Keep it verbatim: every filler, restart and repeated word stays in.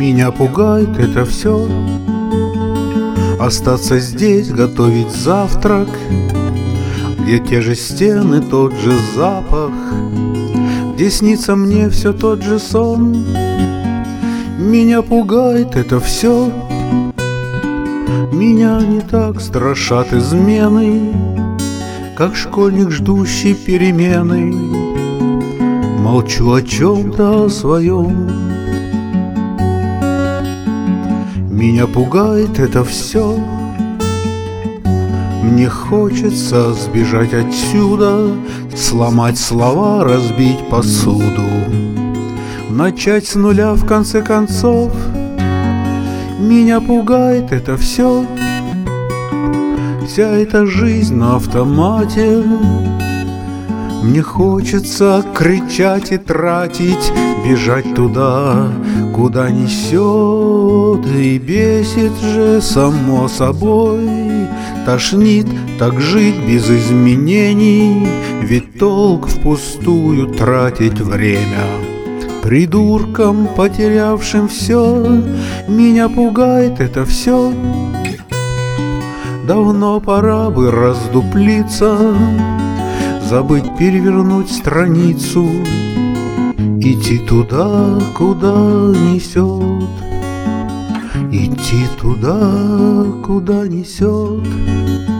Меня пугает это все. Остаться здесь, готовить завтрак, где те же стены, тот же запах, где снится мне все тот же сон. Меня пугает это все. Меня не так страшат измены, как школьник, ждущий перемены. Молчу о чем-то о своем. Меня пугает это все. Мне хочется сбежать отсюда, сломать слова, разбить посуду, начать с нуля в конце концов. Меня пугает это все. Вся эта жизнь на автомате. Мне хочется кричать и тратить, бежать туда, куда несет. И бесит же само собой, тошнит так жить без изменений. Ведь толк впустую тратить время придуркам, потерявшим все. Меня пугает это все. Давно пора бы раздуплиться, забыть перевернуть страницу, идти туда, куда несет, идти туда, куда несет.